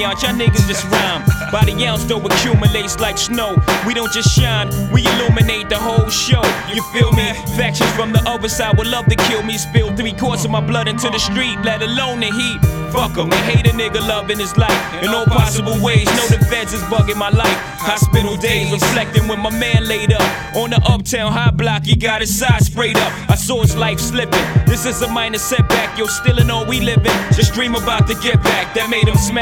ambiance, y'all niggas just rhyme. By the ounce though accumulates like snow. We don't just shine, we illuminate the whole show. You feel me? Factions from the other side would love to kill me. Spill 3/4 of my blood into the street, let alone the heat. Fuck 'em, they hate a nigga loving his life in all possible ways. Know the feds is bugging my life. Hospital days reflecting when my man laid up on the uptown high block. He got his side sprayed up. I saw his life slipping. This is a minor setback. Yo, still in all we living. Just dream about to get back. That made him smack.